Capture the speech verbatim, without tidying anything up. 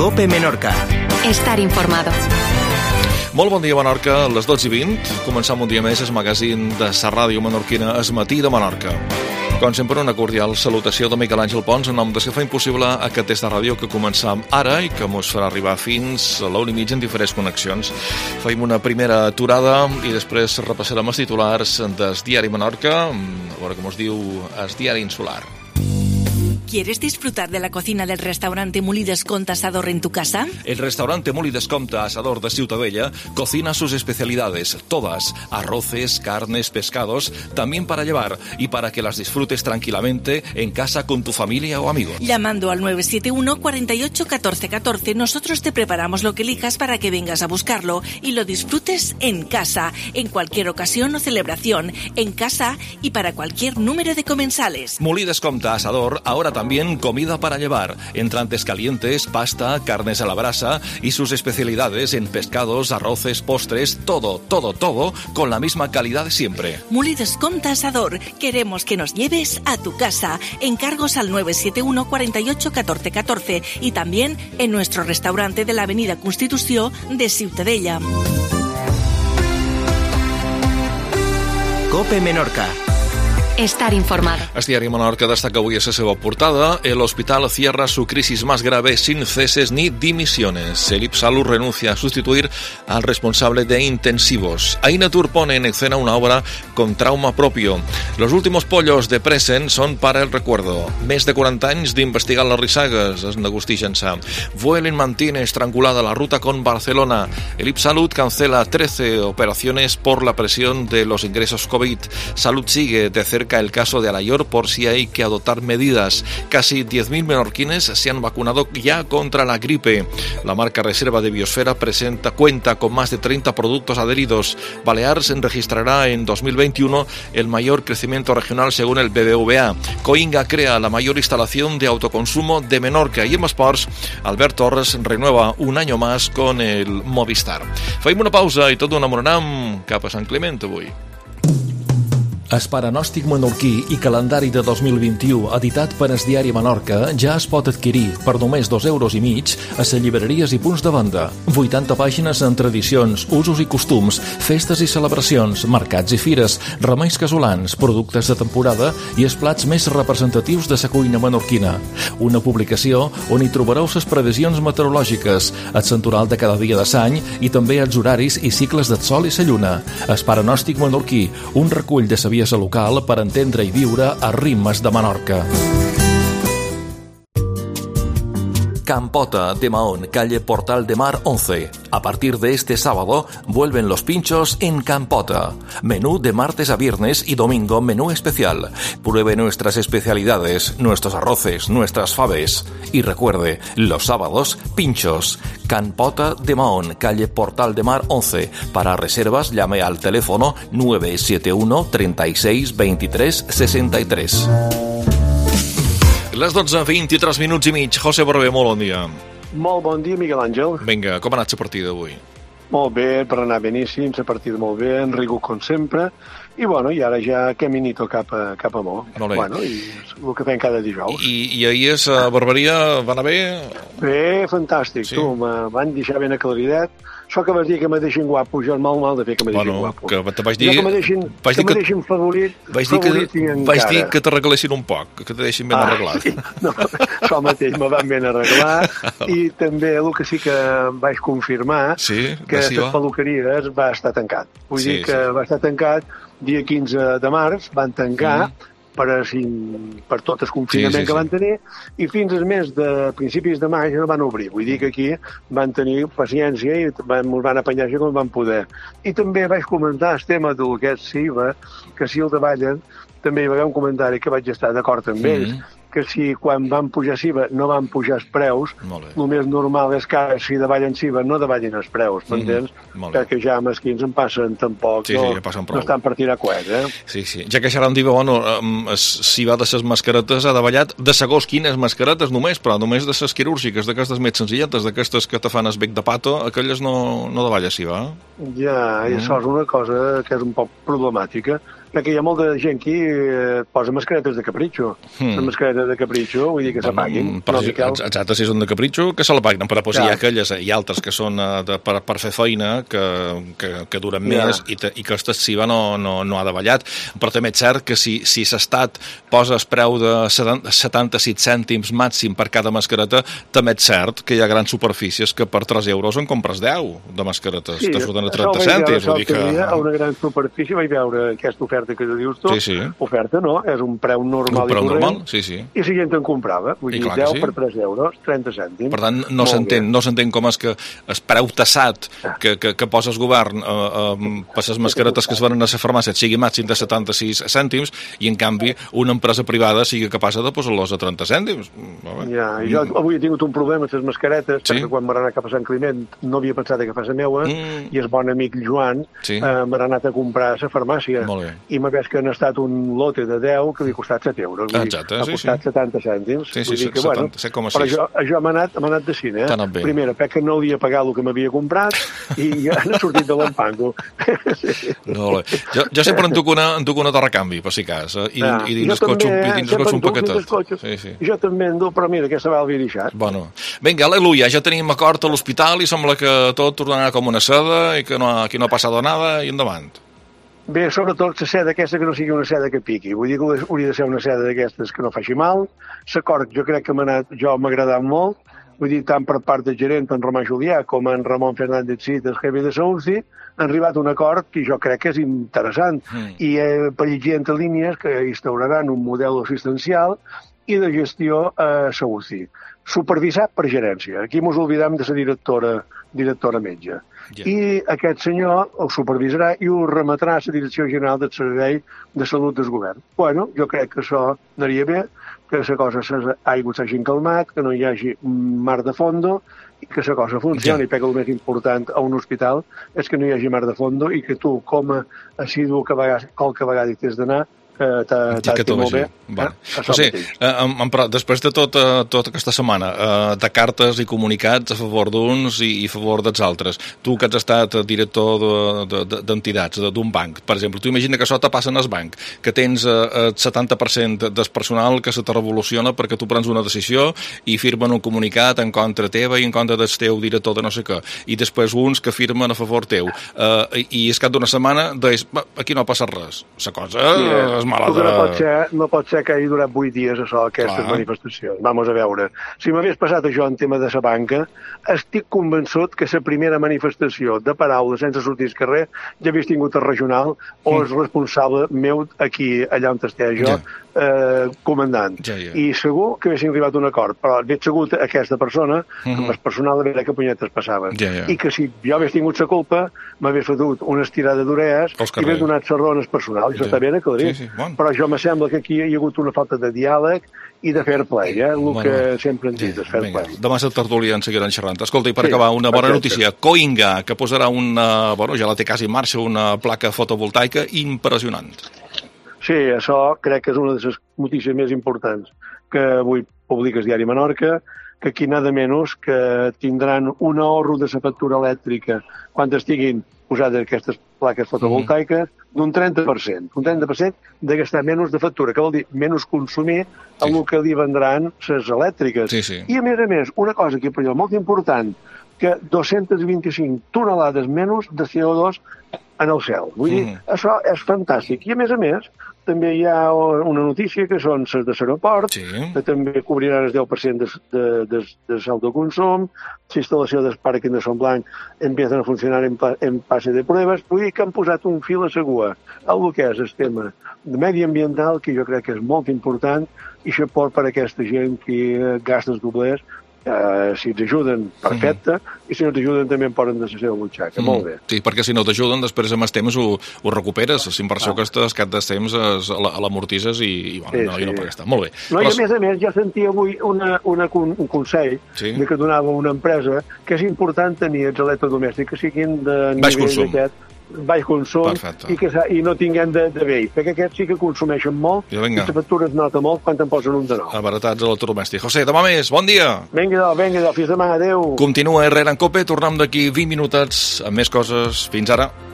COPE Menorca. Estar informado. Molt bon dia, Menorca, a les dotze i vint. Començam un dia més el magazín de la ràdio menorquina, El Matí de Menorca. Com sempre, una cordial salutació de Miquel Àngel Pons, en nom de que fa impossible aquest test de ràdio que començam ara i que mos farà arribar fins a l'una i mitja en diferents connexions. Faim una primera aturada i després repassarem els titulars del diari Menorca, a veure com us diu el diari Insular. ¿Quieres disfrutar de la cocina del restaurante Molí Descompte Asador en tu casa? El restaurante Molí Descompte Asador de Ciutadella cocina sus especialidades, todas, arroces, carnes, pescados, también para llevar y para que las disfrutes tranquilamente en casa con tu familia o amigos. Llamando al nueve siete uno, cuatro ocho, uno cuatro uno cuatro, nosotros te preparamos lo que elijas para que vengas a buscarlo y lo disfrutes en casa, en cualquier ocasión o celebración, en casa y para cualquier número de comensales. Molí Descompte Asador, ahora también comida para llevar, entrantes calientes, pasta, carnes a la brasa y sus especialidades en pescados, arroces, postres, todo, todo, todo con la misma calidad de siempre. Molí Descompte Asador, queremos que nos lleves a tu casa. Encargos al nueve siete uno, cuatro ocho, uno cuatro uno cuatro y también en nuestro restaurante de la Avenida Constitució de Ciutadella. COPE Menorca. Estar informado. El diari Menorca destaca avui a la seva portada: el hospital cierra su crisis más grave sin ceses ni dimisiones. El IPSalud renuncia a sustituir al responsable de intensivos. Ainatur pone en escena una obra con trauma propio. Los últimos pollos de Present son para el recuerdo. Més de quaranta anys d'investigar les rissagues, es Agustí Jansà. Vueling mantiene estrangulada la ruta con Barcelona. El IPSalud cancela trece operaciones por la presión de los ingresos COVID. Salud sigue de cerca el caso de Alayor por si hay que adoptar medidas. Casi diez mil menorquines se han vacunado ya contra la gripe. La marca Reserva de Biosfera presenta cuenta con más de treinta productos adheridos. Balears registrará en dos mil veintiuno el mayor crecimiento regional según el B B V A. Coinga crea la mayor instalación de autoconsumo de Menorca. Y en esports, Albert Torres renueva un año más con el Movistar. Faim una pausa i tot enamorarem cap a Sant Climent avui. El paranòstic menorquí i calendari de dos mil vint-i-u, editat per el diari Menorca, ja es pot adquirir per només dos euros i mig a les llibreries i punts de venda. vuitanta pàgines en tradicions, usos i costums, festes i celebracions, mercats i fires, remeis casolans, productes de temporada i els plats més representatius de la cuina menorquina. Una publicació on hi trobareu les previsions meteorològiques, el santoral de cada dia de l'any i també els horaris i cicles del sol i la lluna. El paranòstic menorquí, un recull de sabies local per entendre i viure a ritmes de Menorca. Campota de Mahón, calle Portal de Mar once. A partir de este sábado vuelven los pinchos en Campota. Menú de martes a viernes y domingo menú especial. Pruebe nuestras especialidades, nuestros arroces, nuestras faves. Y recuerde, los sábados, pinchos. Campota de Mahón, calle Portal de Mar once. Para reservas llame al teléfono nueve siete uno, treinta y seis, veintitrés, sesenta y tres. Les dotze, vint-i-tres minuts i mig. José Barbé, molt bon dia. Molt bon dia, Miquel Àngel. Vinga, com ha anat la partida avui? Molt bé, per anar beníssim, la partida molt bé, en rigor com sempre, i bueno, i ara ja caminito cap a, cap a Mo. Molt bé. Bueno, i el que fem cada dijous. I, i ahir a Barberia va anar bé? Bé, fantàstic, sí. Tu, me van deixar ben aclaridet. Això que vas dir que me deixin guapo, jo el mal mal de fer que me deixin bueno, guapo. Que te vaig dir... Ja que me deixin, vaig que dir me deixin favorit, vaig dir favorit que, i vaig dir encara. que t'arreglessin un poc, que te deixin ben ah, arreglat. Sí. No, això mateix me van ben arreglar i també el que sí que vaig confirmar sí, que sí, les peluqueries va estar tancat. Vull sí, dir que sí. va estar tancat dia quinze de març, van tancar mm. per, a, per tot el confinament sí, sí, sí. que van tenir, i fins al mes de principis de maig no van obrir. Vull dir que aquí van tenir paciència i van, ens van apanyar com van poder. I també vaig comentar el tema del que és S I V A, que si el davallen, també hi va haver un comentari que vaig estar d'acord amb ells, mm. que si quan van pujar S I V A no van pujar els preus, el més normal és que si davallen S I V A no davallin els preus, m'entens? Mm, perquè ja amb els quins en passen tampoc, sí, no, sí, ja passen no estan per tirar coets, eh? Sí, sí. Ja que xerram diu, bueno, S I V A de les mascaretes ha davallat de segons quines mascaretes només, però només de les quirúrgiques, d'aquestes més senzilletes, d'aquestes que te fan el bec de pato, aquelles no, no davalla S I V A. Ja, i mm. això és una cosa que és un poc problemàtica, perquè hi ha molta gent que eh, posa mascaretes de capritxo. Hmm. Les mascaretes de capritxo, vull dir que bueno, s'apaguin. No, si, exacte, si són de capritxo, que se l'apaguen. Però pues, ja. hi ha aquelles i altres que són uh, de, per, per fer feina, que, que, que duren ja. més i, te, i que l'excessiva no, no, no ha davallat. Però també és cert que si, si s'estat posa el preu de setanta-sis cèntims màxim per cada mascareta, també és cert que hi ha grans superfícies que per tres euros en compres deu de mascaretes. Sí, te surten a trenta cèntims. Vull dir que... A una gran superfície vaig veure aquesta oferta que dius tu. Sí, sí. Oferta, no? És un preu normal un preu i corrent. Normal? Sí, sí. I la gent en comprava. Vull dir, deu sí. per tres euros, trenta cèntims. Per tant, no s'entén no s'entén com és que el preu tassat que, que, que posa el govern eh, eh, per les mascaretes que es venen a la farmàcia sigui màxim de setanta-sis cèntims i, en canvi, una empresa privada sigui capaç de posar-los a trenta cèntims. Ja, i jo avui he tingut un problema amb les mascaretes, sí. perquè quan m'ha anat cap a Sant Climent no havia pensat que fos la meua, mm. i el bon amic Joan sí. eh, m'ha anat a comprar a la farmàcia. I m'ha vist que han estat un lote de deu que li ha costat set euros. Exacte, ha sí, costat sí. setanta cèntims. Sí, sí, vull dir que, bueno, però jo, jo m'ha anat, anat de cine. Eh? Primera, perquè no havia pagat el que m'havia comprat i ja n'ha sortit de l'empango. sí. No, jo, jo sempre en duc una, en duc una torre canvi, per si cas, eh? I, ah, i dins el cotxe un, un paquetet. Sí, sí. Jo també en duc, però mira, aquesta va l'havia deixat. Bueno, vinga, al·leluia, ja tenim acord a l'hospital i sembla que tot tornarà com una seda i que no, aquí no ha passat nada i endavant. Bé, sobretot la seda aquesta que no sigui una seda que piqui. Vull dir que hauria de ser una seda d'aquestes que no faci mal. L'acord jo crec que m'ha anat, jo m'ha agradat molt. Vull dir, tant per part del gerent, en Romà Julià, com en Ramon Fernández Cid, el jefe de Saúl, han arribat a un acord que jo crec que és interessant. Mm. I eh, per llegir entre línies que instauraran un model assistencial i de gestió a Saúl. Supervisat per gerència. Aquí mos oblidem de la directora, directora metge. Yeah. I aquest senyor ho supervisarà i ho remetrà a la Direcció General del Servei de Salut del Govern. Bueno, jo crec que això anaria bé, que la cosa, les aigües s'hagin calmat, que no hi hagi mar de fondo i que la cosa funcioni, yeah. perquè el més important a un hospital és que no hi hagi mar de fondo i que tu, com a assidu que vegada, qualque vegada hi tens d'anar, que t'ha dit molt bé. Vale. Eh? O sigui, eh, després de tota, tota aquesta setmana eh, de cartes i comunicats a favor d'uns i, i a favor dels altres, tu que has estat director d'entitats, de, de, d'un banc, per exemple, tu imagina que això te passa en el banc, que tens eh, el setanta per cent del personal que se te revoluciona perquè tu prens una decisió i firmen un comunicat en contra teva i en contra del teu director de no sé què, i després uns que firmen a favor teu, eh, i és cap d'una setmana deies, aquí no ha passat res, la cosa yeah. és mala de... No pot ser, no pot ser que hagi durat vuit dies això, aquestes Clar. manifestacions. Vamos a veure. Si m'hagués passat això en tema de la banca, estic convençut que la primera manifestació de paraules sense sortir al carrer ja hagués tingut el regional o el responsable meu aquí, allà on estigui jo, ja. eh, comandant. Ja, ja. I segur que haguessin arribat a un acord, però hagués segut aquesta persona, uh -huh. amb el personal de veure que punyetes passaven. Ja, ja. I que si jo hagués tingut la culpa, m'hagués fotut una estirada d'orees i hagués donat la raó al personal. I això ja. està bé aclarit. Sí, sí. Bon. Però jo me sembla que aquí hi ha hagut una falta de diàleg i de fair play, eh? el bueno, que sempre ens dius, fair vinga. play. Demà la tertúlia en seguiran xerrant. Escolta, i per sí, acabar, una bona notícia. Coinga, que posarà una, bueno, ja la té quasi en marxa, una placa fotovoltaica impressionant. Sí, això crec que és una de les notícies més importants que avui publica el diari Menorca, que aquí nada menys que tindran un ahorro de la factura elèctrica quan estiguin posades aquestes plaques fotovoltaiques mm. d'un trenta per cent. Un trenta per cent de gastar menys de factura, que vol dir menys consumir sí. el que li vendran les elèctriques. Sí, sí. I a més a més, una cosa que per jo molt important, que dos-cents vint-i-cinc tonelades menys de C O dos en el cel. Vull dir, mm. això és fantàstic. I a més a més, també hi ha una notícia que són les de l'aeroport, sí. que també cobriran el deu per cent de, de, de, de l'autoconsum, la instal·lació del pàrquing de Son Blanc empiezan a funcionar en, en fase de proves. Vull dir que han posat un fil a l'aigua el que és el tema mediambiental, que jo crec que és molt important, i xapó per aquesta gent que gasta els doblers. Uh, si ens ajuden, perfecte, mm. i si no t'ajuden també en poden de la seva butxaca, mm. molt bé. Sí, perquè si no t'ajuden, després amb el temps ho, ho recuperes, la inversió ah. que estàs cap de temps a l'amortitzes i, i, bueno, sí, no, sí. i no pot estar. Molt bé. No, Però... I a més a més, ja sentia avui una, una, un consell sí. de que donava una empresa que és important tenir els electrodomèstics que siguin de baix consum. Aquest, baix consum i, que, i no tinguem de, de vell, perquè aquests sí que consumeixen molt i, i la factura es nota molt quan te'n posen un de nou. Abaratats electrodomèstics. José, demà més, bon dia! Vinga, vinga, fins demà, adeu! Continua Herrera en Cope, tornem d'aquí vint minutets amb més coses. Fins ara!